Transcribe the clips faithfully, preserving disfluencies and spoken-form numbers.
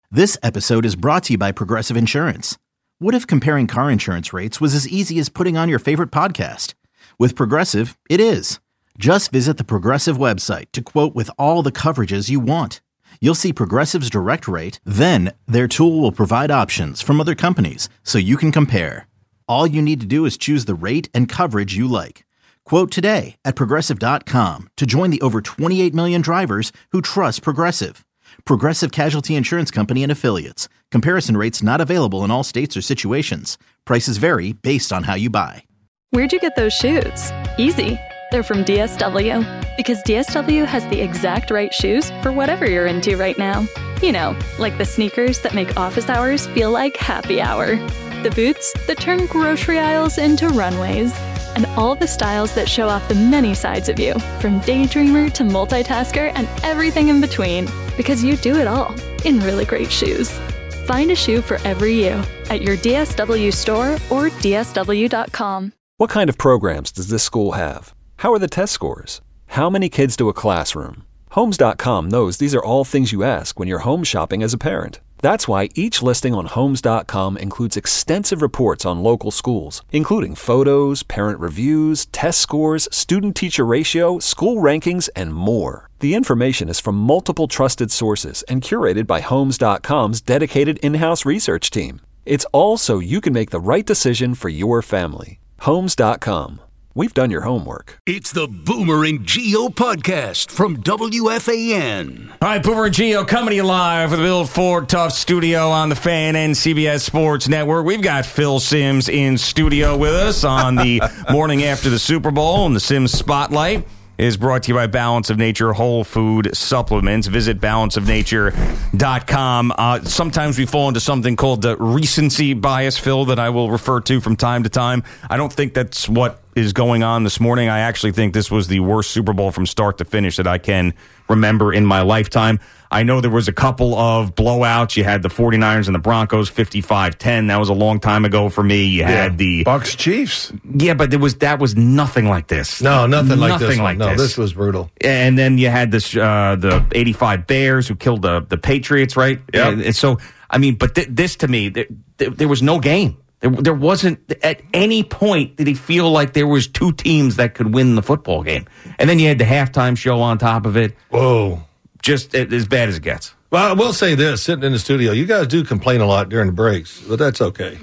This episode is brought to you by Progressive Insurance. What if comparing car insurance rates was as easy as putting on your favorite podcast? With Progressive, it is. Just visit the Progressive website to quote with all the coverages you want. You'll see Progressive's direct rate, then their tool will provide options from other companies so you can compare. All you need to do is choose the rate and coverage you like. Quote today at Progressive dot com to join the over twenty-eight million drivers who trust Progressive. Progressive Casualty Insurance Company and Affiliates. Comparison rates not available in all states or situations. Prices vary based on how you buy. Where'd you get those shoes? Easy. They're from D S W. Because D S W has the exact right shoes for whatever you're into right now. You know, like the sneakers that make office hours feel like happy hour. The boots that turn grocery aisles into runways. And all the styles that show off the many sides of you, from daydreamer to multitasker and everything in between. Because you do it all in really great shoes. Find a shoe for every you at your D S W store or D S W dot com. What kind of programs does this school have? How are the test scores? How many kids to a classroom? Homes dot com knows these are all things you ask when you're home shopping as a parent. That's why each listing on Homes dot com includes extensive reports on local schools, including photos, parent reviews, test scores, student-teacher ratio, school rankings, and more. The information is from multiple trusted sources and curated by Homes dot com's dedicated in-house research team. It's all so you can make the right decision for your family. Homes dot com. We've done your homework. It's the Boomer and Geo podcast from W F A N. All right, Boomer and Geo coming to you live from the Bill Ford Tough studio on the Fan and C B S Sports Network. We've got Phil Simms in studio with us on the morning after the Super Bowl, and the Simms Spotlight is brought to you by Balance of Nature Whole Food Supplements. Visit balance of nature dot com. Uh, sometimes we fall into something called the recency bias, Phil, that I will refer to from time to time. I don't think that's what is going on this morning. I actually think this was the worst Super Bowl from start to finish that I can remember in my lifetime. I know there was a couple of blowouts. You had the 49ers and the Broncos, fifty-five ten. That was a long time ago for me. You had yeah. the Bucks Chiefs. Yeah, but there was that was nothing like this. No, nothing like nothing this. Like no, this. this was brutal. And then you had this uh, the eighty-five Bears who killed the the Patriots, right? Yeah. And, and so, I mean, but th- this to me, th- th- there was no game. There, there wasn't, at any point did he feel like there was two teams that could win the football game. And then you had the halftime show on top of it. Whoa. Just as bad as it gets. Well, I will say this, sitting in the studio, you guys do complain a lot during the breaks, but that's okay.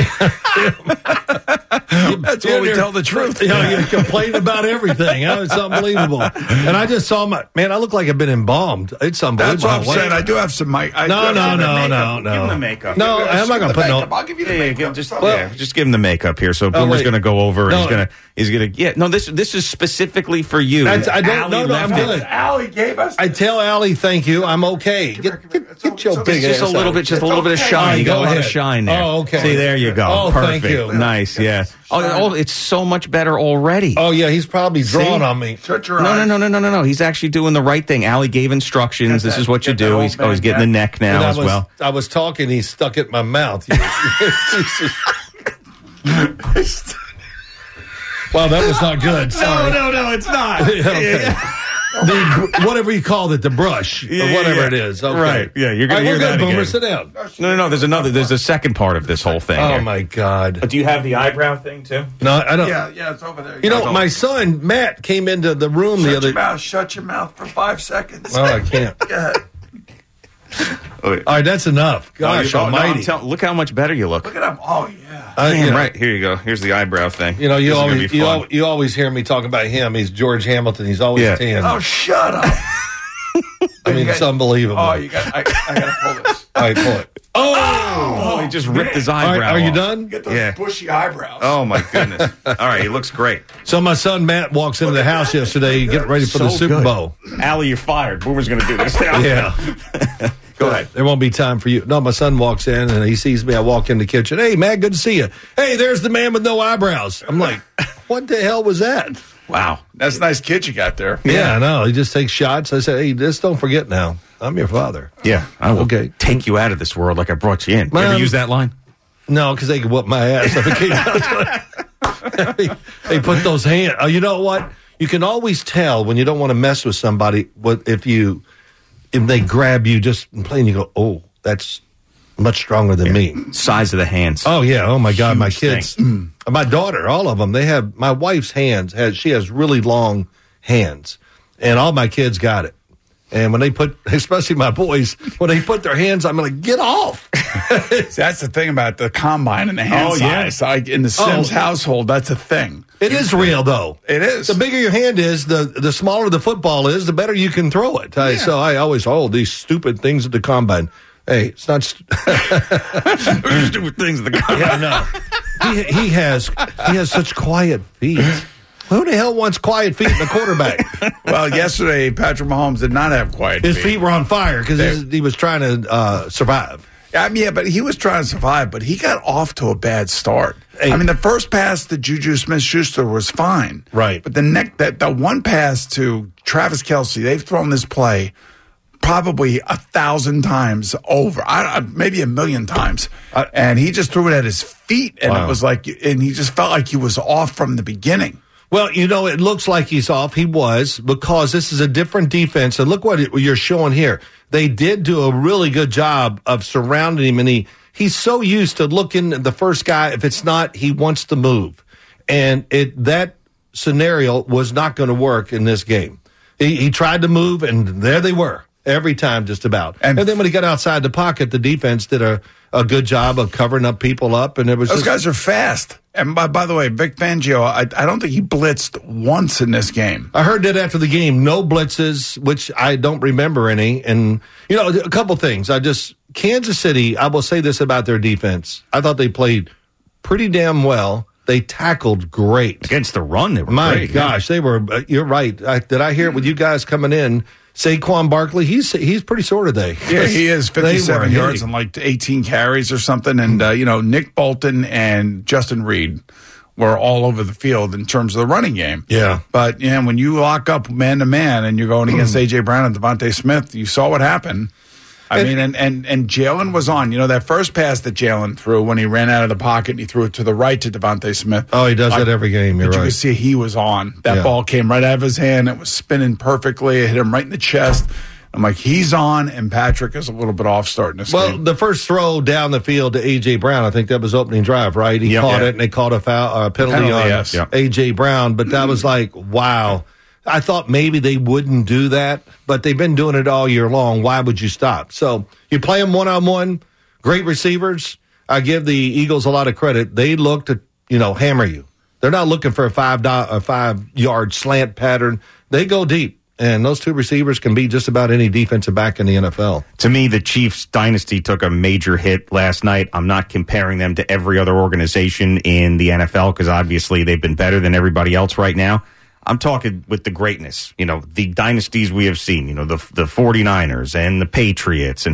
I mean, that's when we tell the truth. You know, you complain about everything. You know, it's unbelievable. And I just saw my, man, I look like I've been embalmed. It's unbelievable. That's what I'm saying. I do have some mic. I no, no, no, no, no. Give him the makeup. No, I'm not going to put no. I'll give you the yeah, makeup. Just, well, yeah, just give him the makeup here. So Boomer's oh, going to go over. No, and he's going to, he's going to, yeah, no, this this is specifically for you. That's, I don't know. No, I'm good. Allie gave us. I tell Allie, thank you. I'm okay. Get, get, get your big Just a little bit, just a little bit of shine. You got a lot of shine there. Oh, okay. See, there you go. Oh, perfect. thank you. Nice, yeah. Oh, oh, it's so much better already. Oh, yeah, he's probably drawn See? on me. Shut your no, eyes. no, no, no, no, no, no. He's actually doing the right thing. Allie gave instructions. Get this that, is what you do. He's, oh, he's getting the neck now I as was, well. I was talking, he stuck it in my mouth. Wow, that was not good. Sorry. No, no, no, it's not. Okay. The, whatever you called it, the brush, Yeah, or whatever yeah. it is. Okay. Right, yeah, you're going right, to hear well, that good, Boomer, again. sit down. No, no, no, there's another, there's a second part of this whole thing Oh, here. my God. But do you have the eyebrow thing, too? No, I don't. Yeah, yeah, it's over there. You know, Go. my son, Matt, came into the room Shut the other... your mouth. Shut your mouth for five seconds. Oh, I can't. Go ahead. All right, that's enough. Gosh Oh, no, almighty. I'm tell- look how much better you look. Look at him. Oh, yeah. Uh, Damn you know, right. Here you go. Here's the eyebrow thing. You know, you This is gonna always be you, fun. al- you always hear me talking about him. He's George Hamilton. He's always Yeah. tan. Oh, shut up. I mean, You it's got- unbelievable. Oh, you got. I, I got to pull this. All right, pull it. Oh, he just ripped his All eyebrow right, are you off. done? Get those Yeah. bushy eyebrows. Oh, my goodness. All right, he looks great. So my son Matt walks into the house yesterday, getting ready for the So Super good. Bowl. Allie, you're fired. Boomer's going to do this now. Yeah. Go ahead. There won't be time for you. No, my son walks in and he sees me. I walk in the kitchen. Hey, Matt, good to see you. Hey, there's the man with no eyebrows. I'm like, what the hell was that? Wow. That's a nice kid you got there. Yeah, I know. He just takes shots. I said, hey, just don't forget now. I'm your father. Yeah, I will Okay. take you out of this world like I brought you in. You Man. ever use that line? No, because they could whoop my ass if it came out. they, they put those hands. Oh, you know what? You can always tell when you don't want to mess with somebody. What if you, if they grab you just in plain, you go, oh, that's much stronger than me. Size of the hands. Oh, yeah. Oh, my God. Huge My kids, thing. my daughter, all of them, they have, my wife's hands, has she has really long hands. And all my kids got it. And when they put, especially my boys, when they put their hands, I'm like, get off. See, that's the thing about the combine and the hand Oh, yeah. size. Like in the Sims Oh. household, that's a thing. It is real, though. It is. The bigger your hand is, the the smaller the football is, the better you can throw it. I, so I always, oh, these stupid things at the combine. Hey, it's not st- Stupid things. The yeah, no. He, he has he has such quiet feet. Who the hell wants quiet feet in a quarterback? Well, yesterday, Patrick Mahomes did not have quiet His feet. feet were on fire because he was trying to uh, survive. I mean, yeah, but he was trying to survive, but he got off to a bad start. Hey. I mean, the first pass to Juju Smith-Schuster was fine. Right. But the next, that the one pass to Travis Kelce, they've thrown this play probably a thousand times over, I, I, maybe a million times. Uh, and he just threw it at his feet, and Wow. it was like, and he just felt like he was off from the beginning. Well, you know, it looks like he's off. He was, because this is a different defense. And look what it, you're showing here. They did do a really good job of surrounding him, and he he's so used to looking at the first guy. If it's not, he wants to move. And it that scenario was not going to work in this game. He, he tried to move, and there they were every time, just about. And, And then when he got outside the pocket, the defense did a, a good job of covering up people up, and it was Those just, guys are fast. And by, by the way, Vic Fangio, I, I don't think he blitzed once in this game. I heard that after the game, no blitzes, which I don't remember any. And, you know, a couple things. I just, Kansas City, I will say this about their defense. I thought they played pretty damn well. They tackled great. Against the run, they were My great. gosh, they were, uh, you're right. I, did I hear it with you guys coming in? Saquon Barkley, he's he's pretty sore today. Yeah, he is They were fifty-seven yards hitting. and like eighteen carries or something. And, uh, you know, Nick Bolton and Justin Reed were all over the field in terms of the running game. Yeah. But, yeah, when you lock up man to man and you're going against A J. Brown and Devontae Smith, you saw what happened. I And- mean, and, and, and Jalen was on. You know, that first pass that Jalen threw when he ran out of the pocket and he threw it to the right to Devontae Smith. Oh, he does that every game. You're But you right. could see he was on. That Yeah. ball came right out of his hand. It was spinning perfectly. It hit him right in the chest. I'm like, he's on, and Patrick is a little bit off starting this Well, game. the first throw down the field to A J. Brown, I think that was opening drive, right? He Yep. caught Yeah. it, and they called a foul, uh, penalty, Penalty, on yes. Yep. A J. Brown. But that was like, wow. I thought maybe they wouldn't do that, but they've been doing it all year long. Why would you stop? So you play them one-on-one, great receivers. I give the Eagles a lot of credit. They look to, you know, hammer you. They're not looking for a five do- a five-yard slant pattern. They go deep. And those two receivers can be just about any defensive back in the N F L. To me, the Chiefs dynasty took a major hit last night. I'm not comparing them to every other organization in the N F L because obviously they've been better than everybody else right now. I'm talking with the greatness, you know, the dynasties we have seen, you know, the the 49ers and the Patriots, and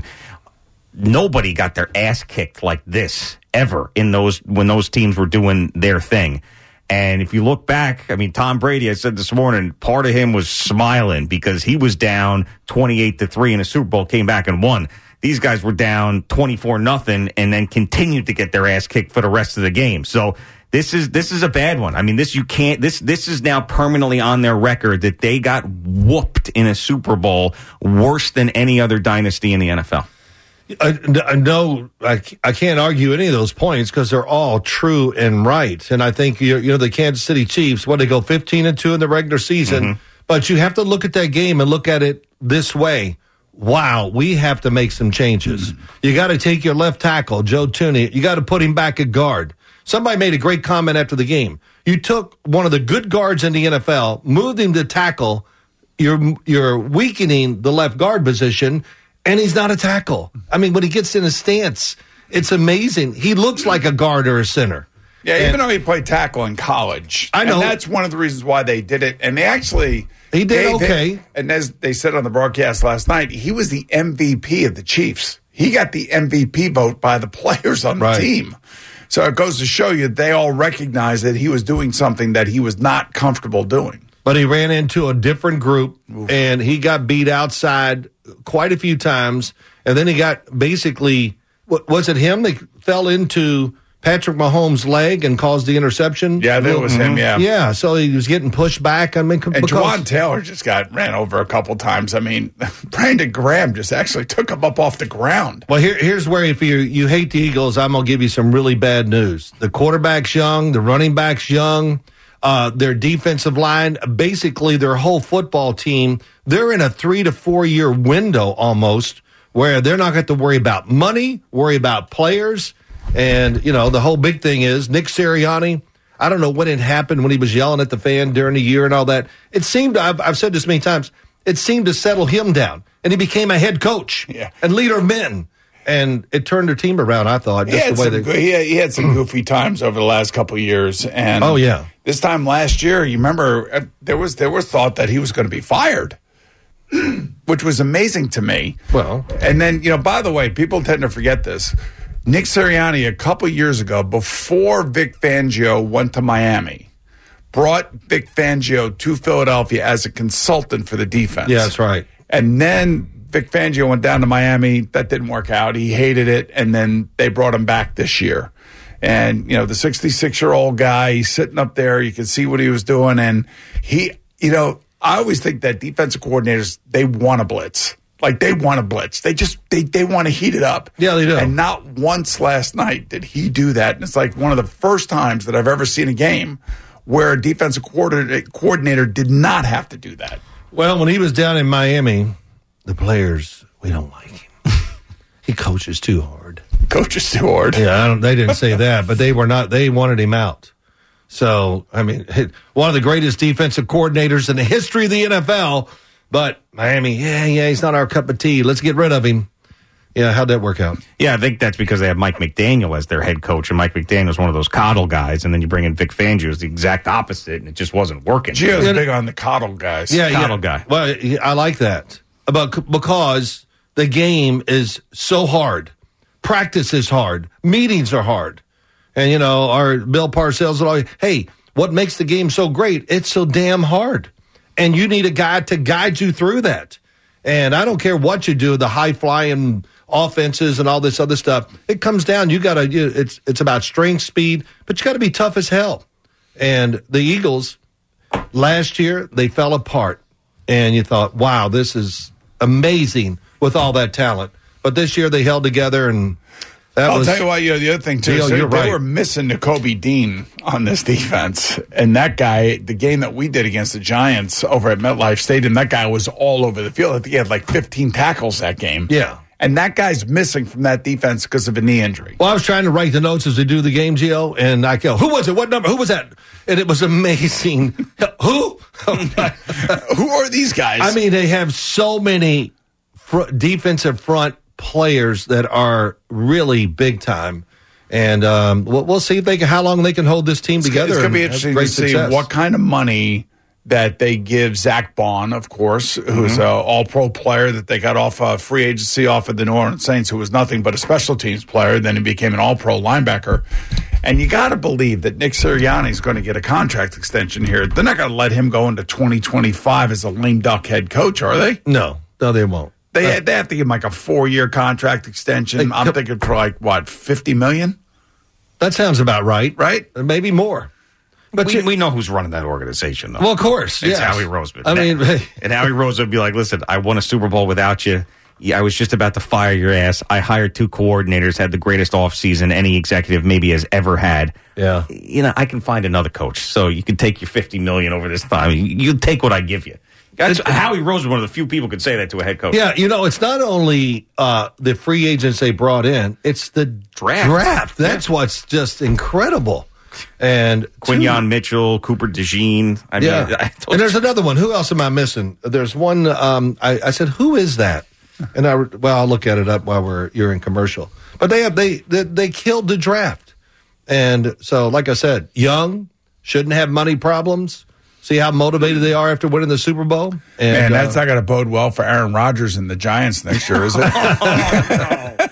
nobody got their ass kicked like this ever in those when those teams were doing their thing. And if you look back, I mean, Tom Brady, I said this morning, part of him was smiling because he was down twenty-eight to three in a Super Bowl, came back and won. These guys were down twenty-four nothing and then continued to get their ass kicked for the rest of the game. So this is this is a bad one. I mean, this you can't this this is now permanently on their record that they got whooped in a Super Bowl worse than any other dynasty in the N F L. I, I know I, I can't argue any of those points because they're all true and right. And I think you you know the Kansas City Chiefs, what they go fifteen and two in the regular season, Mm-hmm. but you have to look at that game and look at it this way. Wow, we have to make some changes. Mm-hmm. You got to take your left tackle, Joe Tooney. You got to put him back at guard. Somebody made a great comment after the game. You took one of the good guards in the N F L, moved him to tackle. You're you're weakening the left guard position. And he's not a tackle. I mean, when he gets in his stance, it's amazing. He looks like a guard or a center. Yeah, And even though he played tackle in college. I know. And that's one of the reasons why they did it. And they actually... He did they- okay. they- and as they said on the broadcast last night, he was the M V P of the Chiefs. He got the M V P vote by the players on the Right. team. So it goes to show you they all recognize that he was doing something that he was not comfortable doing. But he ran into a different group, and he got beat outside quite a few times. And then he got basically, what, was it him that fell into Patrick Mahomes' leg and caused the interception. Yeah, that was him, yeah. Yeah, so he was getting pushed back. I mean, And because, Juwan Taylor just got ran over a couple times. I mean, Brandon Graham just actually took him up off the ground. Well, here, here's where if you you hate the Eagles, I'm going to give you some really bad news. The quarterback's young. The running back's young. Uh, their defensive line, basically their whole football team, they're in a three to four year window almost where they're not going to have to worry about money, worry about players. And, you know, the whole big thing is Nick Sirianni, I don't know when it happened when he was yelling at the fan during the year and all that. It seemed, I've, I've said this many times, it seemed to settle him down. And he became a head coach yeah. and leader of men. And it turned their team around, I thought. He Just had, the way some, they, he, had, he had some goofy times over the last couple of years. And oh, yeah. This time last year, you remember, uh, there was there was thought that he was going to be fired, which was amazing to me. Well. And then, you know, by the way, people tend to forget this. Nick Sirianni, a couple years ago, before Vic Fangio went to Miami, brought Vic Fangio to Philadelphia as a consultant for the defense. Yeah, that's right. And then Vic Fangio went down to Miami. That didn't work out. He hated it. And then they brought him back this year. And, you know, the sixty-six-year-old guy, he's sitting up there. You can see what he was doing. And he, you know, I always think that defensive coordinators, they want to blitz. Like, they want to blitz. They just, they, they want to heat it up. Yeah, they do. And not once last night did he do that. And it's like one of the first times that I've ever seen a game where a defensive coordinator, coordinator did not have to do that. Well, when he was down in Miami, the players, we don't like him. He coaches too hard. Coaches too hard. Yeah, I don't, they didn't say that, but they were not. They wanted him out. So, I mean, one of the greatest defensive coordinators in the history of the N F L. But Miami, yeah, yeah, he's not our cup of tea. Let's get rid of him. Yeah, how'd that work out? Yeah, I think that's because they have Mike McDaniel as their head coach, and Mike McDaniel's one of those coddle guys, and then you bring in Vic Fangio, who's the exact opposite, and it just wasn't working. Gio's big on the coddle guys. Yeah, coddle yeah. guy. Well, I like that. About because the game is so hard. Practice is hard. Meetings are hard. And, you know, our Bill Parcells and all, hey, what makes the game so great? It's so damn hard. And you need a guy to guide you through that. And I don't care what you do, the high-flying offenses and all this other stuff. It comes down, you got to, you, it's it's about strength, speed, but you got to be tough as hell. And the Eagles, last year, they fell apart. And you thought, wow, this is amazing with all that talent. But this year they held together, and that I'll was... tell you what, you know, the other thing, too, Gio, is you're they, right. they were missing Nakobe Dean on this defense. And that guy, the game that we did against the Giants over at MetLife Stadium, that guy was all over the field. I think he had like fifteen tackles that game. Yeah. And that guy's missing from that defense because of a knee injury. Well, I was trying to write the notes as we do the game, Gio, and I go, who was it? What number? Who was that? And it was amazing. Who? Who are these guys? I mean, they have so many fr- defensive front players that are really big time. And um, we'll, we'll see if they can, how long they can hold this team it's, together. It's going to be and have interesting great to see success. what kind of money that they give Zach Bond, of course, who's Mm-hmm. an all-pro player that they got off uh, free agency off of the New Orleans Saints, who was nothing but a special teams player. Then he became an all-pro linebacker. And you got to believe that Nick Sirianni is going to get a contract extension here. They're not going to let him go into twenty twenty-five as a lame duck head coach, are they? No, no, they won't. They Uh, they have to give him like a four-year contract extension. They- I'm thinking for like, what, fifty million dollars? That sounds about right. Right? Or maybe more. But we, you, we know who's running that organization, though. well, of course. It's yes. Howie Roseman. I mean, and Howie Roseman would be like, listen, I won a Super Bowl without you. Yeah, I was just about to fire your ass. I hired two coordinators, had the greatest offseason any executive maybe has ever had. Yeah. You know, I can find another coach. So you can take your fifty million dollars over this time. You, you take what I give you. That's, Howie Roseman, one of the few people could say that to a head coach. Yeah, you know, it's not only uh, the free agents they brought in, it's the Draft. draft. That's yeah. what's just incredible. And Quinyon Mitchell, Cooper DeJean. I mean, yeah. I and there's another one. Who else am I missing? There's one. Um, I, I said, who is that? And I well, I'll look at it up while we're you're in commercial. But they have they they, they killed the draft, and so like I said, young, shouldn't have money problems. See how motivated they are after winning the Super Bowl. And, Man, that's uh, not going to bode well for Aaron Rodgers and the Giants next year, is it?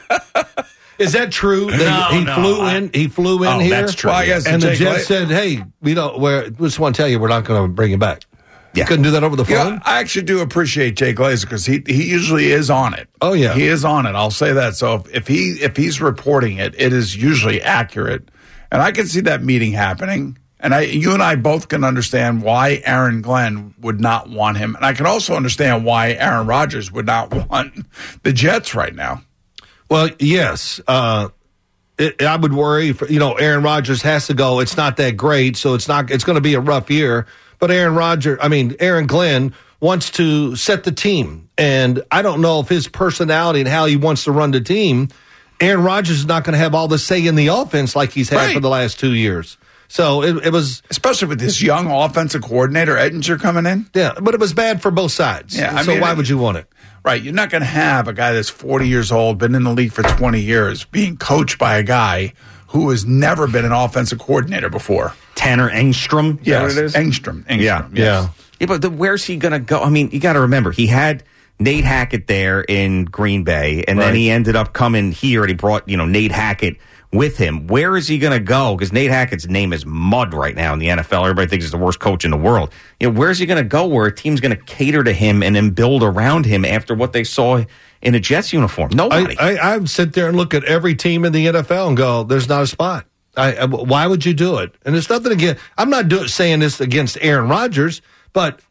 Is that true? They, No, he no, flew I- in. He flew in Oh, here. that's true, Well, I yeah. guess And the Jake Jets Light- said, "Hey, we don't. We're, we just want to tell you, we're not going to bring him back." You couldn't do that over the Yeah, phone? I actually do appreciate Jay Glazer because he he usually is on it. Oh, yeah. He is on it. I'll say that. So if, if he if he's reporting it, it is usually accurate. And I can see that meeting happening. And I, you and I both can understand why Aaron Glenn would not want him. And I can also understand why Aaron Rodgers would not want the Jets right now. Well, yes. Uh, it, I would worry, for, you know, Aaron Rodgers has to go. It's not that great, so it's not. It's going to be a rough year. But Aaron Rodgers, I mean, Aaron Glenn wants to set the team. And I don't know if his personality and how he wants to run the team, Aaron Rodgers is not going to have all the say in the offense like he's had Right. for the last two years. So it, it was, Especially with this young offensive coordinator, Ettinger, coming in. yeah, but it was bad for both sides. Yeah, I so mean, why it- would you want it? Right. You're not going to have a guy that's forty years old, been in the league for twenty years, being coached by a guy who has never been an offensive coordinator before. Tanner Engstrom. Is that what Yes, it is? Engstrom. Engstrom. Yeah. yes. Yeah. Yeah, but the, where's he going to go? I mean, you got to remember, he had Nate Hackett there in Green Bay, and then Right. he ended up coming here, and he brought, you know, Nate Hackett with him. Where is he going to go? Because Nate Hackett's name is mud right now in the N F L. Everybody thinks he's the worst coach in the world. You know, where's he going to go where a team's going to cater to him and then build around him after what they saw in a Jets uniform? Nobody. I, I, I would sit there and look at every team in the N F L and go, there's not a spot. I, I, why would you do it? And it's nothing against, I'm not do, saying this against Aaron Rodgers, but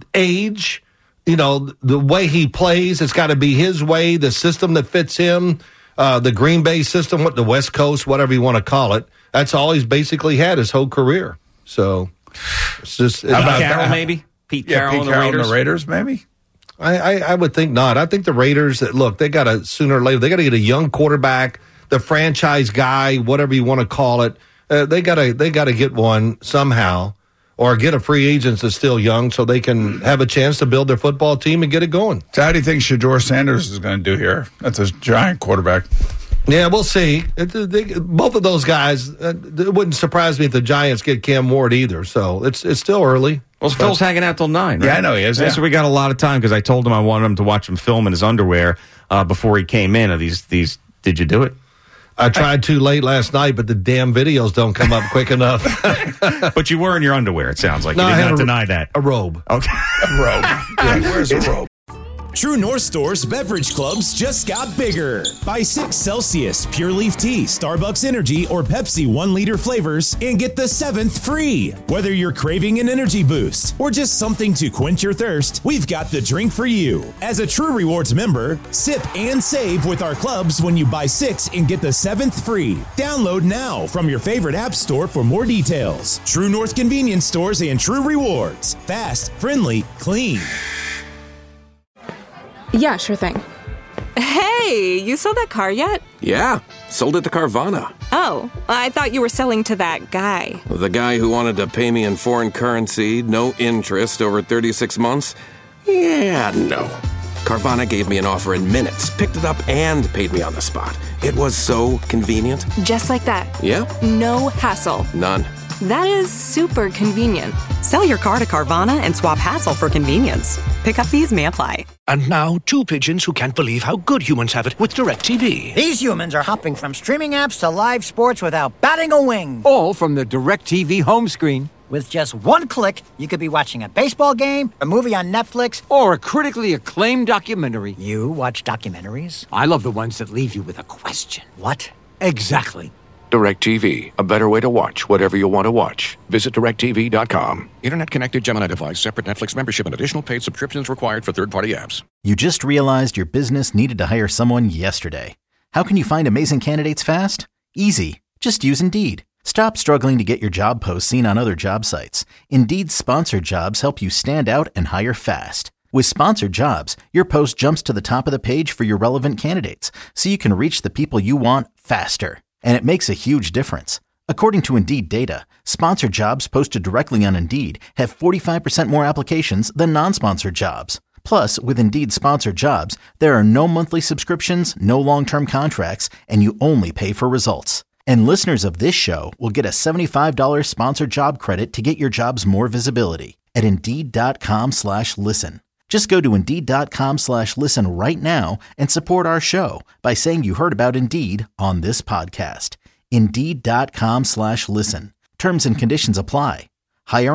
age, you know, the way he plays, it's got to be his way, the system that fits him, uh, the Green Bay system, what the West Coast, whatever you want to call it. That's all he's basically had his whole career. So it's just, Pete about Carroll, that? maybe? Pete Yeah, Carroll Pete and the Carroll Raiders? and the Raiders, maybe. I, I, I would think not. I think the Raiders, look, they got to sooner or later, they got to get a young quarterback, the franchise guy, whatever you want to call it. Uh, they got to they got to get one somehow, or get a free agent that's still young, so they can have a chance to build their football team and get it going. So how do you think Shedeur Sanders is going to do here? That's a giant quarterback. Yeah, we'll see. It, they, both of those guys, uh, it wouldn't surprise me if the Giants get Cam Ward either. So it's it's still early. Well, Phil's hanging out till nine, right? Yeah, I know he is, Yeah, yeah. So we got a lot of time because I told him I wanted him to watch him film in his underwear uh, before he came in. Are these these? Did you do it? I tried too late last night, but the damn videos don't come up quick enough. But you were in your underwear. It sounds like No, you I did had not a- deny that. A robe. Okay. Robe. Yeah, he wears a robe. True North Store's beverage clubs just got bigger. Buy six Celsius, Pure Leaf Tea, Starbucks Energy, or Pepsi one liter flavors and get the seventh free. Whether you're craving an energy boost or just something to quench your thirst, we've got the drink for you. As a True Rewards member, sip and save with our clubs when you buy six and get the seventh free. Download now from your favorite app store for more details. True North Convenience Stores and True Rewards. Fast, friendly, clean. Yeah, sure thing. Hey, you sold that car yet? Yeah, sold it to Carvana. Oh, I thought you were selling to that guy. The guy who wanted to pay me in foreign currency, no interest, over thirty-six months? Yeah, no. Carvana gave me an offer in minutes, picked it up, and paid me on the spot. It was so convenient. Just like that. Yeah, No hassle. none. That is super convenient. Sell your car to Carvana and swap hassle for convenience. Pickup fees may apply. And now, two pigeons who can't believe how good humans have it with DirecTV. These humans are hopping from streaming apps to live sports without batting a wing. All from the DirecTV home screen. With just one click, you could be watching a baseball game, a movie on Netflix, or a critically acclaimed documentary. You watch documentaries? I love the ones that leave you with a question. What? Exactly. DirecTV, a better way to watch whatever you want to watch. Visit direct T V dot com. Internet connected Gemini device, separate Netflix membership, and additional paid subscriptions required for third-party apps. You just realized your business needed to hire someone yesterday. How can you find amazing candidates fast? Easy. Just use Indeed. Stop struggling to get your job posts seen on other job sites. Indeed's sponsored jobs help you stand out and hire fast. With sponsored jobs, your post jumps to the top of the page for your relevant candidates, so you can reach the people you want faster. And it makes a huge difference. According to Indeed data, sponsored jobs posted directly on Indeed have forty-five percent more applications than non-sponsored jobs. Plus, with Indeed sponsored jobs, there are no monthly subscriptions, no long-term contracts, and you only pay for results. And listeners of this show will get a seventy-five dollars sponsored job credit to get your jobs more visibility at Indeed.com slash listen. Just go to Indeed.com slash listen right now and support our show by saying you heard about Indeed on this podcast. Indeed.com slash listen. Terms and conditions apply. Hiring?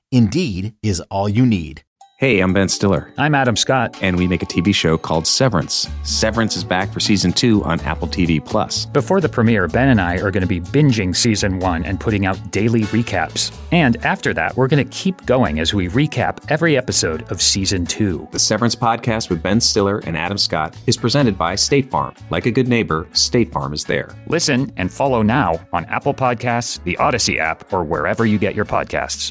Indeed is all you need. Hey, I'm Ben Stiller. I'm Adam Scott. And we make a T V show called Severance. Severance is back for season two on Apple T V Plus. Before the premiere, Ben and I are going to be binging season one and putting out daily recaps. And after that, we're going to keep going as we recap every episode of season two. The Severance podcast with Ben Stiller and Adam Scott is presented by State Farm. Like a good neighbor, State Farm is there. Listen and follow now on Apple Podcasts, the Odyssey app, or wherever you get your podcasts.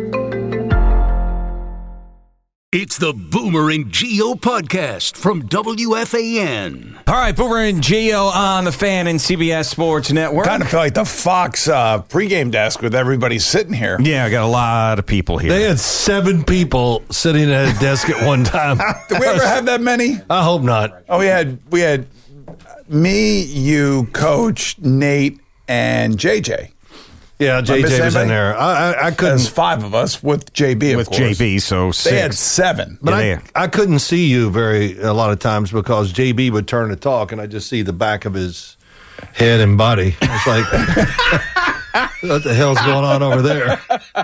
It's the Boomer and Geo podcast from W F A N. All right, Boomer and Geo on the Fan and C B S Sports Network. Kind of feel like the Fox uh, pregame desk with everybody sitting here. Yeah, I got a lot of people here. They had seven people sitting at a desk at one time. Did we ever have that many? I hope not. Oh, we had we had me, you, Coach, Nate, and J J. Yeah, J J was in there. I, I, I couldn't. There's five of us with J B, of with course. J B, so six. They had seven. But yeah, I, I couldn't see you very a lot of times because J B would turn to talk, and I just see the back of his head and body. It's like, what the hell's going on over there?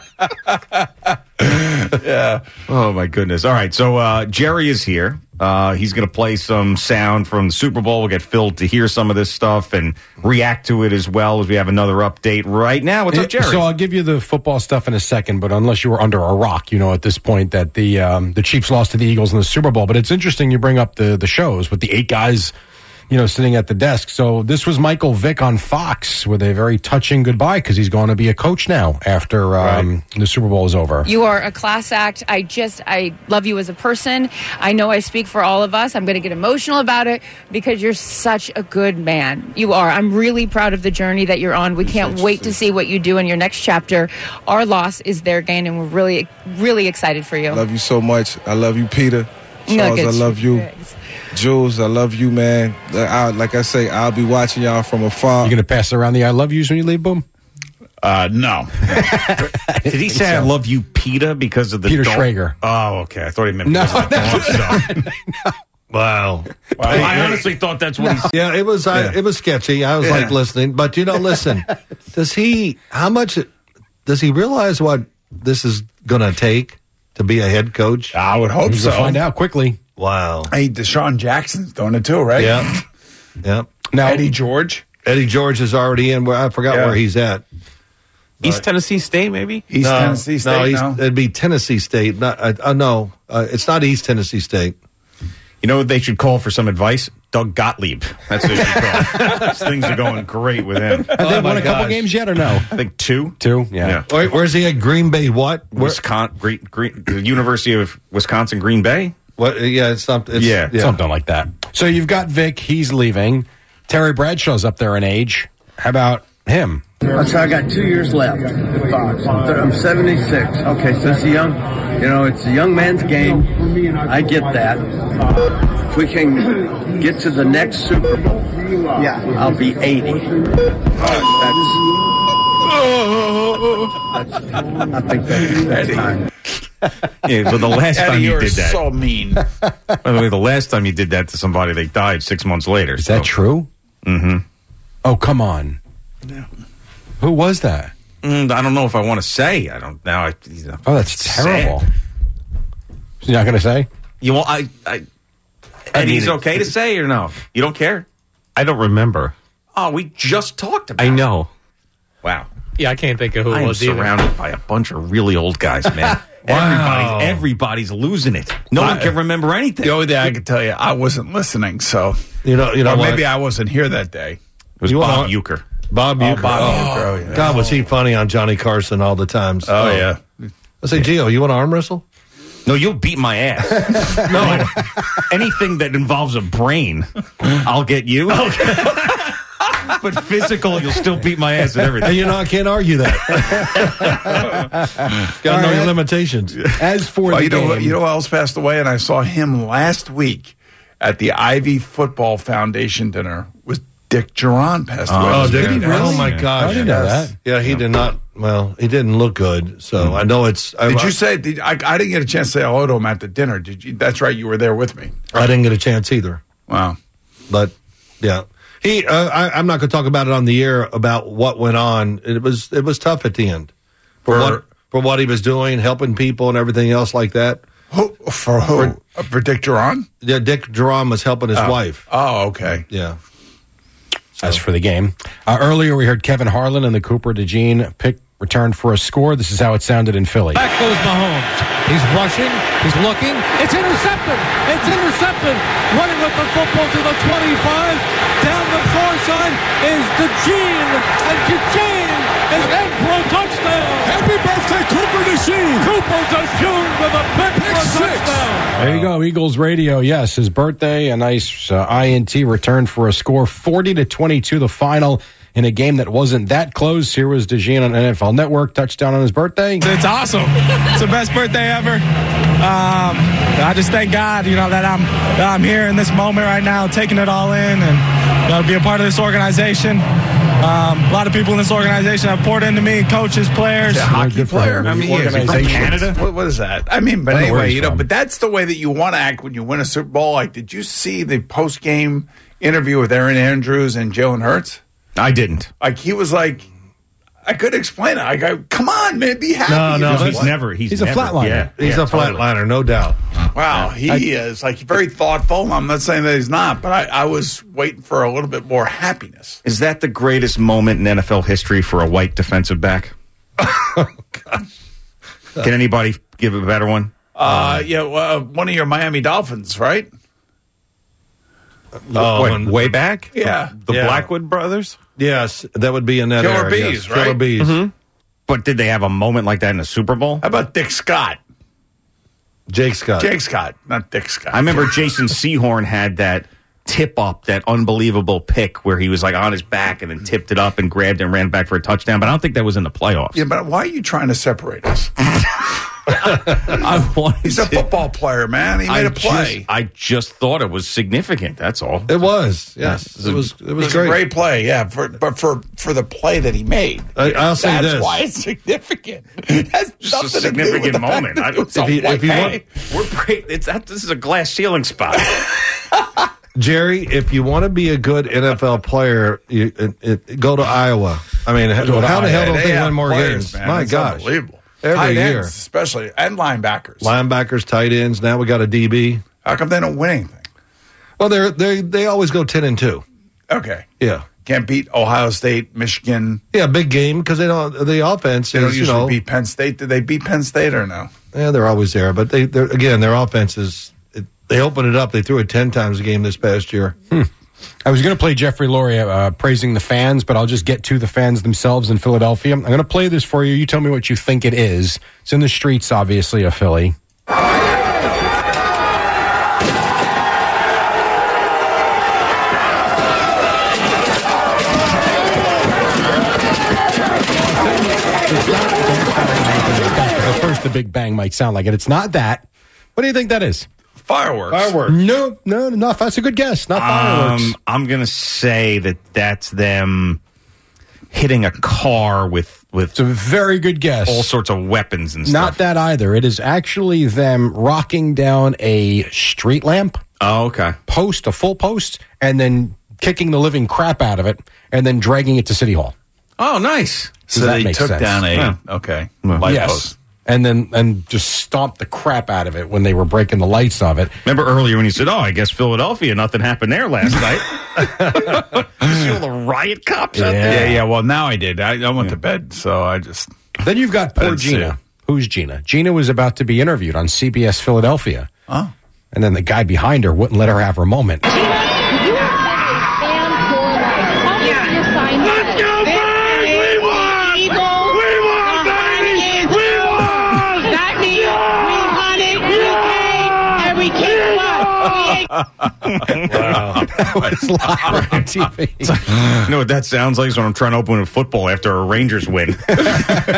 Yeah. Oh, my goodness. All right, so uh, Jerry is here. Uh, he's going to play some sound from the Super Bowl. We'll get Phil to hear some of this stuff and react to it as well as we have another update right now. What's up, Jerry? So I'll give you the football stuff in a second, but unless you were under a rock, you know, at this point that the um, the Chiefs lost to the Eagles in the Super Bowl. But it's interesting you bring up the the shows with the eight guys, you know, sitting at the desk. So this was Michael Vick on Fox with a very touching goodbye because he's going to be a coach now after um, right. the Super Bowl is over. You are a class act. I just, I love you as a person. I know I speak for all of us. I'm going to get emotional about it because you're such a good man. You are. I'm really proud of the journey that you're on. We can't wait to see what you do in your next chapter. Our loss is their gain, and we're really, really excited for you. I love you so much. I love you, Peter. Charles, I love you. Nuggets. Jules, I love you, man. I, like I say, I'll be watching y'all from afar. You going to pass around the I love yous when you leave, Boom? Uh, no. Did he say so. I love you, Peter, because of the Peter dog? Schrager. Oh, okay. I thought he meant no, because of the dog stuff. No. Wow. Wow. I honestly thought that's what no. he said. Yeah, it was, I, yeah. it was sketchy. I was yeah. like listening. But, you know, listen, does he, how much, does he realize what this is going to take to be a head coach? I would hope He's so. We'll find out quickly. Wow. Hey, Deshaun Jackson's doing it too, right? Yeah. Yeah. Now, Eddie George. Eddie George is already in. Where I forgot yeah. where he's at. But East Tennessee State, maybe? East no, Tennessee State, no, East, no? It'd be Tennessee State. Not, uh, uh, no, uh, it's not East Tennessee State. You know what they should call for some advice? Doug Gottlieb. That's what they should call. Things are going great with him. Have they oh won a couple gosh. games yet or no? I think two. Two, yeah. yeah. Wait, where's he at? Green Bay what? Wisconsin, Green, Green, the University of Wisconsin, Green Bay? What? Yeah, it's something. It's, yeah. yeah, something like that. So you've got Vic. He's leaving. Terry Bradshaw's up there in age. How about him? So I got two years left at Fox. I'm seventy-six. Okay, so it's a young, you know, it's a young man's game. I get that. If we can get to the next Super Bowl, yeah, I'll be eighty. That's, that's, I think that's time. Yeah, but the last Eddie, time you did that, so mean. By the way, the last time you did that to somebody, they died six months later. Is so. that true? Mm-hmm. Oh, come on. Yeah. Who was that? Mm, I don't know if I want to say. I don't now. I, you know, oh, that's terrible. Sad. You're not going to say? You want? I. I and he's okay to say or no? You don't care? I don't remember. Oh, we just talked about. I know. It. Wow. Yeah, I can't think of who I it was am either. Surrounded by a bunch of really old guys, man. Wow. Everybody's, everybody's losing it. No I, one can remember anything. The only thing I can tell you, I wasn't listening, so you know, you know, or what? maybe I wasn't here that day. It was you Bob Uecker. Bob Uecker. Oh, Bob oh, Uecker. Oh, yeah. God, was he funny on Johnny Carson all the times? Oh, oh. yeah. I say, Gio, you want to arm wrestle? No, you'll beat my ass. No, anything that involves a brain, I'll get you. Okay. But physical, you'll still beat my ass at everything. And you know, I can't argue that. Got no right. limitations. As for well, the you game, know, you know who else passed away, and I saw him last week at the Ivy Football Foundation dinner. Was Dick Geron passed away? Oh, Dick! Really? Oh my gosh! I didn't know that. Yeah, he did not. Well, he didn't look good. So mm-hmm. I know it's. Did I, you say? Did, I, I didn't get a chance to say hello to him at the dinner. Did you? That's right. You were there with me. I didn't get a chance either. Wow. But yeah. He, uh, I, I'm not going to talk about it on the air about what went on. It was it was tough at the end. For, for what for what he was doing, helping people and everything else like that. Who, for who? For, for Dick Duran? Yeah, Dick Duran was helping his oh. wife. Oh, okay. Yeah. So. As for the game, uh, earlier we heard Kevin Harlan and the Cooper DeJean pick returned for a score. This is how it sounded in Philly. Back goes Mahomes. He's rushing. He's looking. It's intercepted. It's intercepted. Running with the football to the twenty-five. Down the far side is DeJean. And DeJean is in for a touchdown. Happy birthday, Cooper DeJean. Cooper DeJean with a pick for a touchdown. There you go, Eagles radio. Yes, his birthday, a nice uh, I N T return for a score, forty to twenty-two, the final in a game that wasn't that close. Here was DeJean on N F L Network, touchdown on his birthday. It's awesome. It's the best birthday ever. Um, I just thank God, you know, that I'm that I'm here in this moment right now, taking it all in, and you know, be a part of this organization. Um, a lot of people in this organization have poured into me, coaches, players. A hockey player. I mean, yeah, from Canada. What, what is that? I mean, but anyway, you know, from. but that's the way that you want to act when you win a Super Bowl. Like, did you see the post-game interview with Aaron Andrews and Jalen Hurts? I didn't. Like, he was like, I couldn't explain it. I go, come on, man, be happy. No, no, he's never. He's, he's never, a flatliner. Yeah, he's yeah, a totally. flatliner, no doubt. Wow, he I, is like very thoughtful. I'm not saying that he's not, but I, I was waiting for a little bit more happiness. Is that the greatest moment in N F L history for a white defensive back? Oh, gosh. Can anybody give a better one? Uh, yeah, well, one of your Miami Dolphins, right? Oh, Wait, way back? Yeah. The yeah. Blackwood brothers? Yes, that would be in that Killer era. Bees, yes. right? Killer Bees. Mm-hmm. But did they have a moment like that in the Super Bowl? How about Dick Scott? Jake Scott. Jake Scott, not Dick Scott. I remember Jason Sehorn had that tip up, that unbelievable pick where he was like on his back and then tipped it up and grabbed it and ran back for a touchdown. But I don't think that was in the playoffs. Yeah, but why are you trying to separate us? I wanted He's a football player, man. He made I a play. Just, I just thought it was significant. That's all. It was. Yes, it was. It was, it was great. a great play. Yeah, for, but for for the play that he made, I, I'll say that's this. why it's significant. That's just a significant moment. I, if if you, like, if you hey, want, we're break, it's that. This is a glass ceiling spot. Jerry, if you want to be a good N F L player, you, it, it, go to Iowa. I mean, how, how the hell don't they, they win more players, games? Man. My It's gosh. Unbelievable. Every tight year. Ends, especially, and linebackers. Linebackers, tight ends. Now we got a D B. How come they don't win anything? Well, they're they they always go ten and two. Okay. Yeah. Can't beat Ohio State, Michigan. Yeah, big game because they don't. The offense. They don't is, usually you know, beat Penn State. Did they beat Penn State or no? Yeah, they're always there. But they they're, again, their offense is. It, they open it up. They threw it ten times a game this past year. Hmm. I was going to play Jeffrey Lurie uh, praising the fans, but I'll just get to the fans themselves in Philadelphia. I'm going to play this for you. You tell me what you think it is. It's in the streets, obviously, of Philly. At first, the Big Bang might sound like it. It's not that. What do you think that is? Fireworks. Fireworks. No, no, no. That's a good guess. Not fireworks. Um, I'm going to say that that's them hitting a car with with it's a very good guess. All sorts of weapons and stuff. Not that either. It is actually them rocking down a street lamp. Oh, okay. Post, a full post, and then kicking the living crap out of it, and then dragging it to City Hall. Oh, nice. So Does that they make took sense? down a Yeah. okay light yes. post. And then and just stomped the crap out of it when they were breaking the lights of it. Remember earlier when you said, "Oh, I guess Philadelphia, nothing happened there last night." You see all the riot cops yeah. out there. Yeah, yeah. Well, now I did. I, I went yeah. to bed, so I just. Then you've got poor Gina. Who's Gina? Gina was about to be interviewed on C B S Philadelphia. Oh. And then the guy behind her wouldn't let her have her moment. Wow. That was live on T V. You know what that sounds like? Is when I'm trying to open a football after a Rangers win. We won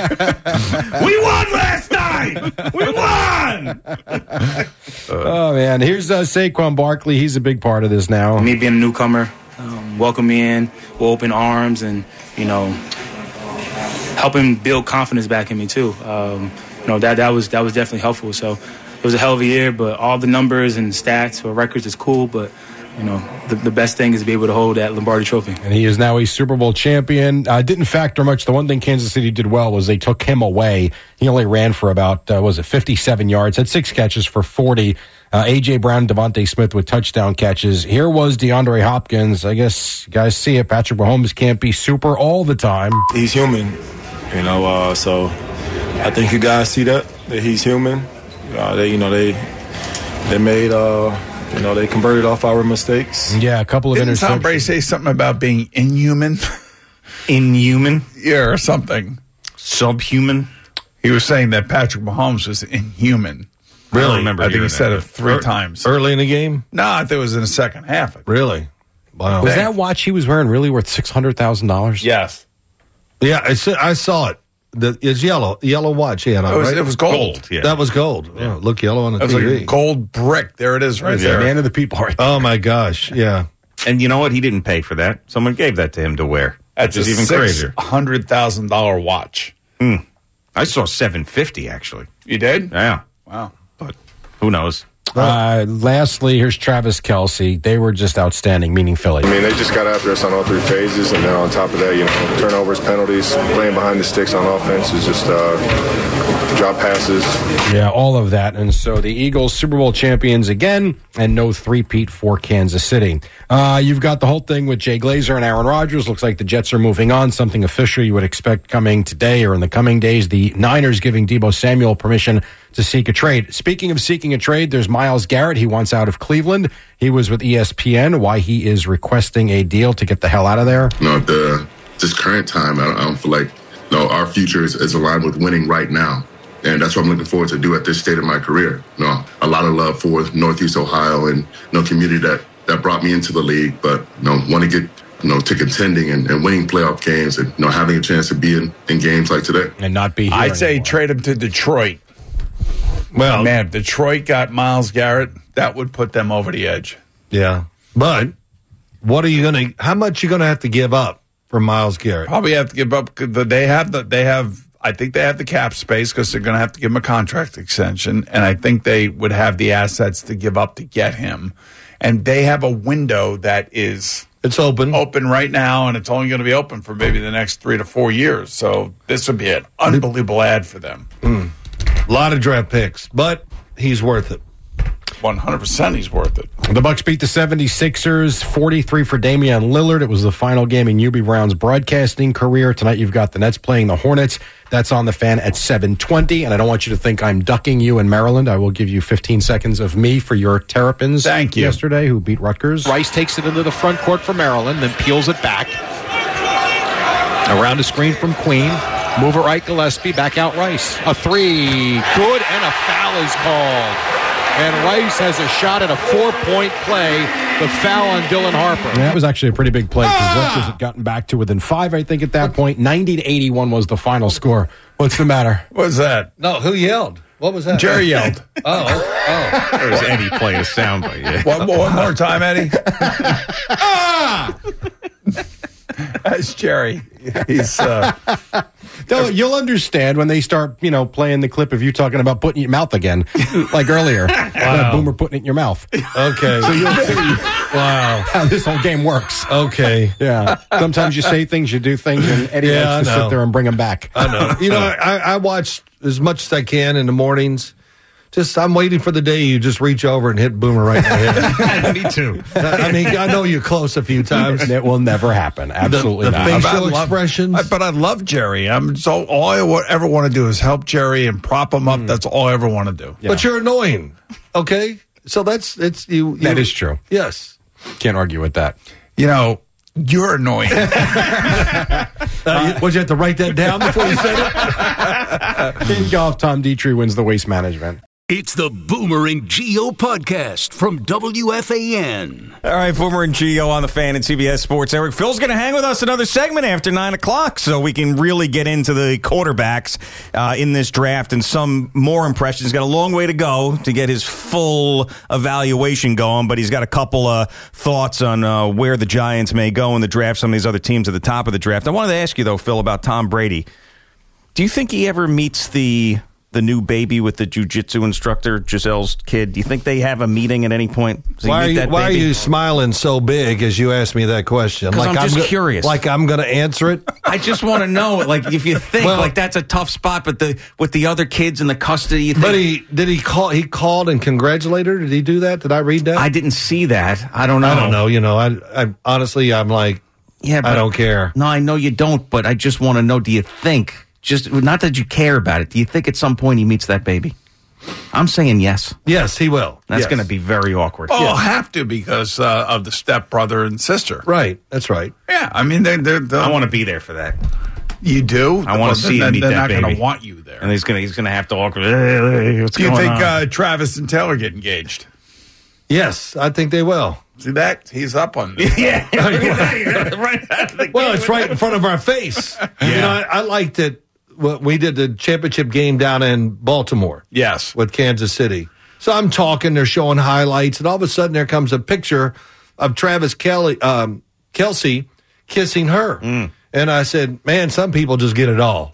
last night! We won! Oh, man. Here's uh, Saquon Barkley. He's a big part of this now. Me being a newcomer, um, welcome me in with open arms and, you know, helping build confidence back in me, too. Um, you know, that, that was that was definitely helpful. So it was a hell of a year, but all the numbers and stats or records is cool, but you know, the, the best thing is to be able to hold that Lombardi Trophy. And he is now a Super Bowl champion. Uh, didn't factor much. The one thing Kansas City did well was they took him away. He only ran for about, uh, was it fifty-seven yards, had six catches for forty. Uh, A J. Brown and Devontae Smith with touchdown catches. Here was DeAndre Hopkins. I guess you guys see it. Patrick Mahomes can't be super all the time. He's human, you know, uh, so I think you guys see that, that he's human. Uh, they, you know, they they made, uh, you know, they converted off our mistakes. Yeah, a couple of Didn't interceptions. Tom Brady say something about being inhuman? Inhuman? Yeah, or something. Subhuman? He was saying that Patrick Mahomes was inhuman. Really? I don't remember I think he hearing said that. it three Er- times. Early in the game? No, I think it was in the second half. Really? Wow. Was that watch he was wearing really worth six hundred thousand dollars? Yes. Yeah, I, s- I saw it. The, it's yellow. Yellow watch he had on, It was, right? it was gold. yeah. That was gold. Oh, it looked yellow on the It was T V. like a gold brick. There it is right He's there. a man of the people right there. Oh, my gosh. Yeah. And you know what? He didn't pay for that. Someone gave that to him to wear. That's which a is even six crazier. hundred thousand dollar watch. Hmm. I saw seven fifty actually. You did? Yeah. Wow. But who knows? Uh, lastly, here's Travis Kelce. They were just outstanding, meaning Philly. I mean, they just got after us on all three phases, and then on top of that, you know, turnovers, penalties, playing behind the sticks on offense is just uh, drop passes. Yeah, all of that. And so the Eagles, Super Bowl champions again, and no three-peat for Kansas City. Uh, you've got the whole thing with Jay Glazer and Aaron Rodgers. Looks like the Jets are moving on, something official you would expect coming today or in the coming days. The Niners giving Deebo Samuel permission to seek a trade. Speaking of seeking a trade, there's Myles Garrett. He wants out of Cleveland. He was with E S P N. Why he is requesting a deal to get the hell out of there? You know, at the this current time, I don't, I don't feel like you know, our future is, is aligned with winning right now. And that's what I'm looking forward to do at this state of my career. You know, a lot of love for Northeast Ohio and you know, community that, that brought me into the league, but you know, want to get you know, to contending and, and winning playoff games and you know, having a chance to be in, in games like today. And not be here I'd say anymore. trade him to Detroit. Well, man, if Detroit got Myles Garrett, that would put them over the edge. Yeah. But what are you going to, how much you going to have to give up for Myles Garrett? Probably have to give up. They have the, they have, I think they have the cap space because they're going to have to give him a contract extension. And I think they would have the assets to give up to get him. And they have a window that is it's open, open right now, and it's only going to be open for maybe the next three to four years. So this would be an unbelievable ad for them. Mm. A lot of draft picks, but he's worth it. one hundred percent he's worth it. The Bucks beat the seventy-sixers, forty-three for Damian Lillard. It was the final game in Hubie Brown's broadcasting career. Tonight you've got the Nets playing the Hornets. That's on the Fan at seven twenty. And I don't want you to think I'm ducking you in Maryland. I will give you fifteen seconds of me for your Terrapins. Thank you. Yesterday, who beat Rutgers. Rice takes it into the front court for Maryland, then peels it back. Around a screen from Queen. Move it right, Gillespie. Back out Rice. A three. Good, and a foul is called. And Rice has a shot at a four-point play. The foul on Dylan Harper. Yeah, that was actually a pretty big play because Rutgers had gotten back to within five, I think, at that point. ninety to eighty-one was the final score. What's the matter? What's that? No, who yelled? What was that? Jerry yelled. oh, oh. There was Eddie playing a soundbite. Yeah. One, more, one more time, Eddie. ah! That's Jerry. He's. Uh, No, you'll understand when they start, you know, playing the clip of you talking about putting it in your mouth again, like earlier. Wow. Boomer putting it in your mouth. Okay. So you'll see wow. how this whole game works. Okay. Yeah. Sometimes you say things, you do things, and Eddie Yeah, likes to I know. sit there and bring them back. I know. You know, I, I watch as much as I can in the mornings. Just, I'm waiting for the day you just reach over and hit Boomer right in the head. Me too. I mean, I know you're close a few times. And it will never happen. Absolutely the, the not. facial I love- expressions. I, but I love Jerry. I'm so all I wa- ever want to do is help Jerry and prop him up. Mm. That's all I ever want to do. Yeah. But you're annoying. Okay, so that's it's you. you That is true. Yes. Can't argue with that. You know, you're annoying. Uh, would you have to write that down before you said it? In golf, Tom Dietrich wins the waste management. It's the Boomer and Gio podcast from W F A N. All right, Boomer and Gio on the Fan and C B S Sports Network. Phil's going to hang with us another segment after nine o'clock so we can really get into the quarterbacks uh, in this draft and some more impressions. He's got a long way to go to get his full evaluation going, but he's got a couple of thoughts on uh, where the Giants may go in the draft, some of these other teams at the top of the draft. I wanted to ask you, though, Phil, about Tom Brady. Do you think he ever meets the the new baby with the jiu-jitsu instructor, Giselle's kid? Do you think they have a meeting at any point? Why, are you, why are you smiling so big as you ask me that question? Because like I'm just go- curious. Like I'm going to answer it? I just want to know, like, if you think Well- like that's a tough spot, but the with the other kids in the custody, you think, But he did he call? He called and congratulated her. Did he do that? Did I read that? I didn't see that. I don't know. I don't know. You know, I, I honestly, I'm like, Yeah, but I don't care. No, I know you don't, but I just want to know, do you think, just not that you care about it, do you think at some point he meets that baby? I'm saying yes. Yes, he will. That's Yes. going to be very awkward. Oh, Yeah. have to because uh, of the stepbrother and sister. Right. That's right. Yeah, I mean, they're, they're, they're I want to be there for that. You do? I want Well, to see then him meet they're that not baby. going to want you there. And he's going to he's going to have to awkward. Hey, what's Do you going think on? uh, Travis and Taylor get engaged? Yes, I think they will. See that? He's up on this. yeah. Well, it's right in front of our face. You know, I, I liked it. Well, we did the championship game down in Baltimore. Yes. With Kansas City. So I'm talking, they're showing highlights, and all of a sudden there comes a picture of Travis Kelly, um, Kelsey kissing her. Mm. And I said, man, some people just get it all.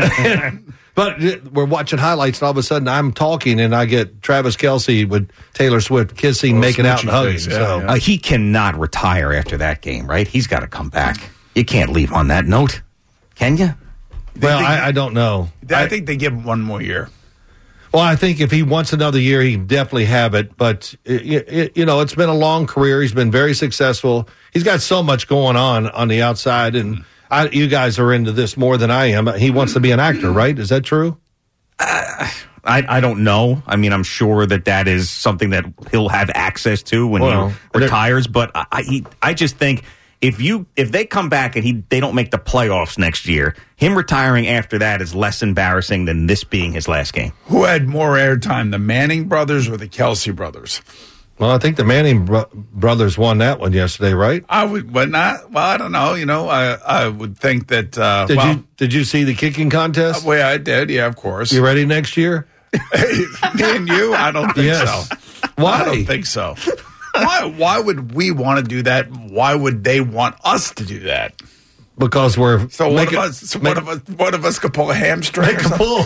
But we're watching highlights, and all of a sudden I'm talking, and I get Travis Kelsey with Taylor Swift kissing, Well, making out, and smooching hugging. face, yeah, so Uh, he cannot retire after that game, right? He's got to come back. You can't leave on that note, can you? Well, I, I don't know. I think they give him one more year. Well, I think if he wants another year, he can definitely have it. But, it, it, you know, it's been a long career. He's been very successful. He's got so much going on on the outside. And I, you guys are into this more than I am. He wants to be an actor, right? Is that true? Uh, I, I don't know. I mean, I'm sure that that is something that he'll have access to when Well, he retires. But I, I, he, I just think if you if they come back and he they don't make the playoffs next year, him retiring after that is less embarrassing than this being his last game. Who had more airtime, the Manning brothers or the Kelsey brothers? Well, I think the Manning bro- brothers won that one yesterday, right? I would, but not. Well, I don't know. You know, I I would think that. Uh, Did well, you Did you see the kicking contest? Uh, well, I did. Yeah, of course. You ready next year? Me and you? I don't think Yes. so. Why? I don't think so. Why? Why would we want to do that? Why would they want us to do that? Because we're So one make of it- us, so make- one of us, one of us could pull a hamstring. Or something. pull.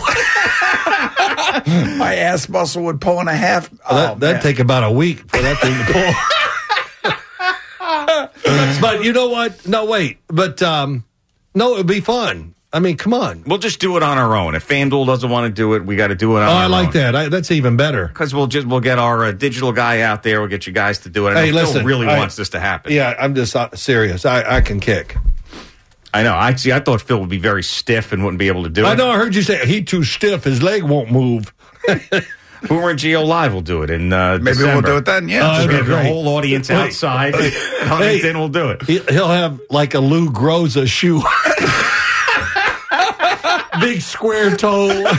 My ass muscle would pull and a half. Well, Oh, that, that'd man. take about a week for that thing to pull. But you know what? No, wait. But um, no, it'd be fun. I mean, come on. We'll just do it on our own. If FanDuel doesn't want to do it, we got to do it on Oh, our I own. like that. I, that's even better. Because we'll just we'll get our uh, digital guy out there. We'll get you guys to do it. I know Hey, Phil listen, really I- wants this to happen. Yeah, I'm just uh, serious. I, I can kick. I know. I see. I thought Phil would be very stiff and wouldn't be able to do it. I know. I heard you say he too stiff. His leg won't move. Boomer and Geo Live will do it in uh, Maybe December. we'll do it then. Yeah, Oh, that'd We'll be get the great. whole audience Wait. outside. Huntington will do it. He, he'll have like a Lou Groza shoe. Big square toe. Oh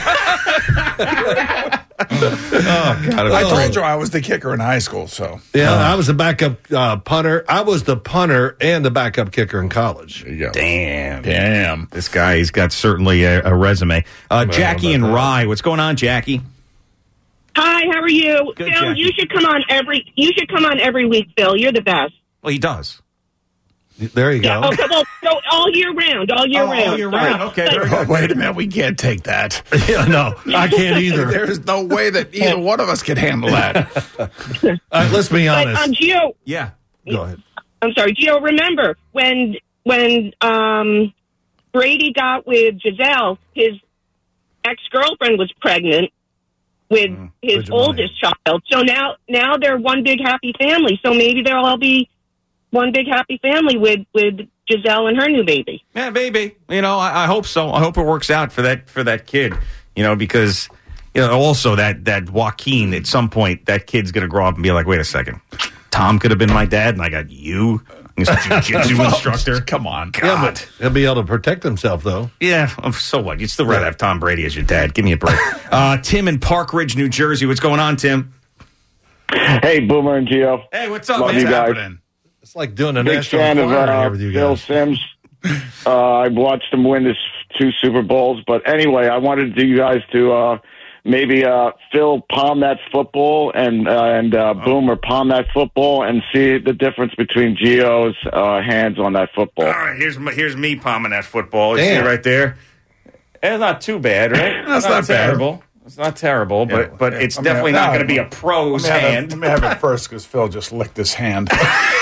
God! I told you I was the kicker in high school. So Yeah, I was the backup uh, punter. I was the punter and the backup kicker in college. there you go. Damn, Damn. this guy, he's got certainly a, a resume. Uh, Jackie and Rye, what's going on, Jackie? Hi, how are you? Good, Phil, Jackie. you should come on every you should come on every week, Phil. You're the best. Well, he does. There you Yeah, go. okay, well, no, all year round, all year Oh, all round. year Sorry. round. Okay, But- very Oh, good. wait a minute. We can't take that. Yeah, no, I can't either. There is no way that either one of us can handle that. Uh, let's be But honest. um, Gio, Yeah. Go ahead. I'm sorry, Gio. Remember when when um, Brady got with Giselle, his ex girlfriend was pregnant with his With Jemima. oldest child. So now now they're one big happy family. So maybe they'll all be one big happy family with with Giselle and her new baby. Yeah, baby. You know, I, I hope so. I hope it works out for that for that kid. You know, because you know, also that that Joaquin at some point that kid's gonna grow up and be like, wait a second, Tom could have been my dad, and I got you, this jiu-jitsu instructor. Come on. God. Yeah, but he'll be able to protect himself, though. Yeah, um, so what? You'd still rather have Tom Brady as your dad. Give me a break. uh, Tim in Park Ridge, New Jersey. What's going on, Tim? Hey, Boomer and Gio. Hey, what's up, Love man? you guys. Happening? It's like doing a Big national fan of choir uh, here with you Bill guys. Sims. Uh, I watched him win this two Super Bowls. But anyway, I wanted you guys to uh, maybe uh, Phil palm that football and uh, and uh, Boomer palm that football and see the difference between Gio's uh, hands on that football. All right, here's my, here's me palming that football. You see it Damn. right there? It's not too bad, right? That's not bad. terrible. It's not terrible, but Yeah, but yeah. it's Let me definitely have- not no, going to be a let pro's me have it- hand. Let me have it first because Phil just licked his hand.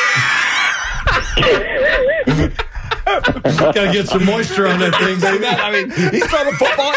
Gotta get some moisture on that thing, baby. I mean, he's on the football.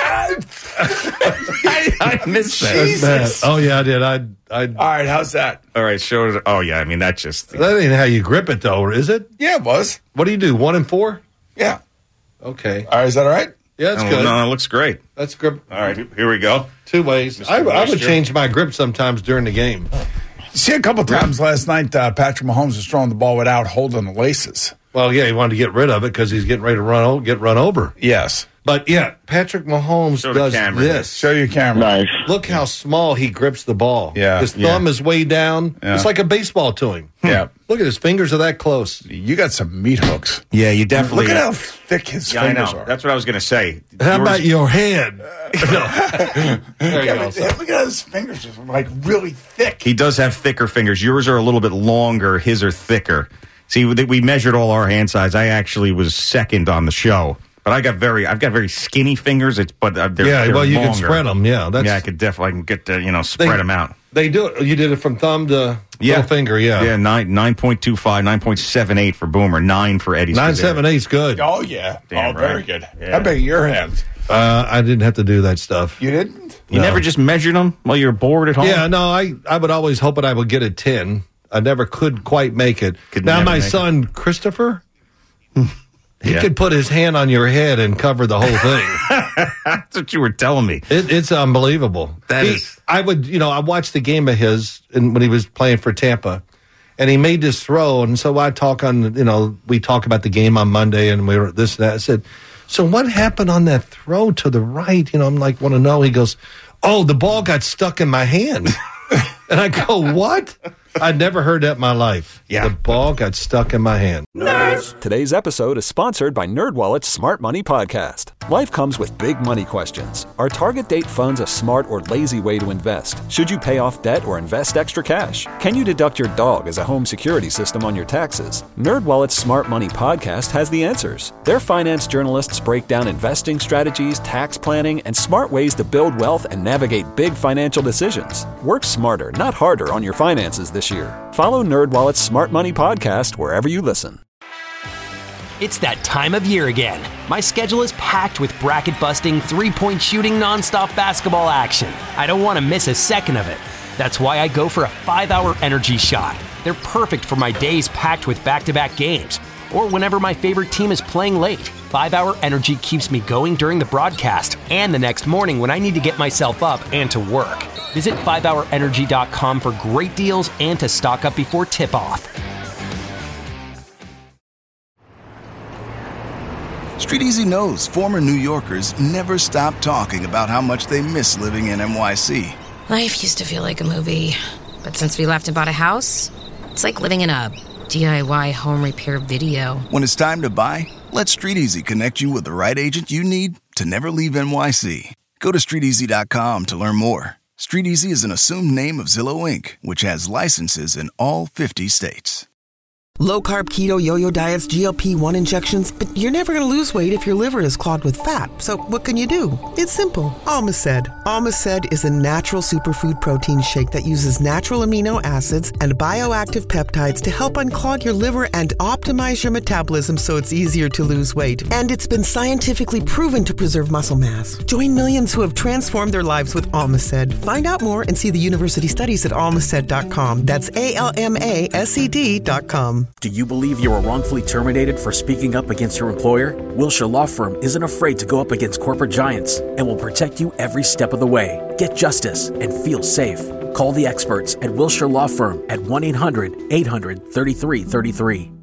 I, I missed that. That's bad. Oh yeah, I did. I, I. All right, how's that? All right, show it. Oh yeah, I mean that just That ain't how you grip it, though, is it? Yeah, it was. What do you do? One and four? Yeah. Okay. All right, is that all right? Yeah, that's oh, good. No, it looks great. That's grip. All right, here we go. Two ways. Mister I, I would Moisture. change my grip sometimes during the game. See, a couple times last night, uh, Patrick Mahomes was throwing the ball without holding the laces. Well, yeah, he wanted to get rid of it because he's getting ready to run o- get run over. Yes. But yeah, Patrick Mahomes Show the does camera. this. Show your camera. Nice. Look how small he grips the ball. Yeah. His Yeah. thumb is way down. Yeah. It's like a baseball to him. Yeah. Look at his fingers are that close. You got some meat hooks. Yeah, you definitely. Look at how thick his Yeah, I fingers know. are. That's what I was going to say. How Yours- about your head? No. There you Yeah, go. but, yeah, look at how his fingers are like really thick. He does have thicker fingers. Yours are a little bit longer. His are thicker. See, we we measured all our hand size. I actually was second on the show, but I got very, I've got very skinny fingers. It's but uh, they're, Yeah, they're well, you can longer. spread them. Yeah, that's yeah, I could definitely I can get to, you know spread They- them out. they do it. You did it from thumb to Yeah. little finger. Yeah, Yeah, nine nine point two five, nine point seven eight for Boomer, nine for Eddie. nine Scazzeri. seven eight's good. Oh, yeah. Damn oh, very right. good. Yeah. How big are your hands? Uh, I didn't have to do that stuff. You didn't? You No. never just measured them while you're bored at home. Yeah, no, I, I would always hope that I would get a ten. I never could quite make it. Could now, never my make it. son, Christopher, he Yeah. could put his hand on your head and cover the whole thing. That's what you were telling me. It, it's unbelievable. That He- is- I would, you know, I watched the game of his and when he was playing for Tampa, and he made this throw, and so I talk on, you know, we talk about the game on Monday, and we were this and that. I said, so what happened on that throw to the right? You know, I'm like, want to know. He goes, oh, the ball got stuck in my hand, and I go, what? I'd never heard that in my life. Yeah. The ball got stuck in my hand. Today's episode is sponsored by NerdWallet's Smart Money Podcast. Life comes with big money questions. Are target date funds a smart or lazy way to invest? Should you pay off debt or invest extra cash? Can you deduct your dog as a home security system on your taxes? NerdWallet's Smart Money Podcast has the answers. Their finance journalists break down investing strategies, tax planning, and smart ways to build wealth and navigate big financial decisions. Work smarter, not harder on your finances this year. Follow NerdWallet's Smart Money Podcast wherever you listen. It's that time of year again. My schedule is packed with bracket-busting, three-point shooting, nonstop basketball action. I don't want to miss a second of it. That's why I go for a five-hour energy shot. They're perfect for my days packed with back-to-back games, or whenever my favorite team is playing late. five-hour energy keeps me going during the broadcast and the next morning when I need to get myself up and to work. Visit five hour energy dot com for great deals and to stock up before tip-off. Street Easy knows former New Yorkers never stop talking about how much they miss living in N Y C. Life used to feel like a movie, but since we left and bought a house, it's like living in a D I Y home repair video. When it's time to buy, let Street Easy connect you with the right agent you need to never leave N Y C. Go to street easy dot com to learn more. Street Easy is an assumed name of Zillow Incorporated, which has licenses in all fifty states. Low-carb keto yo-yo diets, G L P one injections, but you're never going to lose weight if your liver is clogged with fat. So what can you do? It's simple. Almaced. Almaced is a natural superfood protein shake that uses natural amino acids and bioactive peptides to help unclog your liver and optimize your metabolism so it's easier to lose weight. And it's been scientifically proven to preserve muscle mass. Join millions who have transformed their lives with Almaced. Find out more and see the university studies at almaced dot com. That's A L M A S E D dot com. Do you believe you were wrongfully terminated for speaking up against your employer? Wilshire Law Firm isn't afraid to go up against corporate giants and will protect you every step of the way. Get justice and feel safe. Call the experts at Wilshire Law Firm at one eight hundred eight hundred thirty-three thirty-three.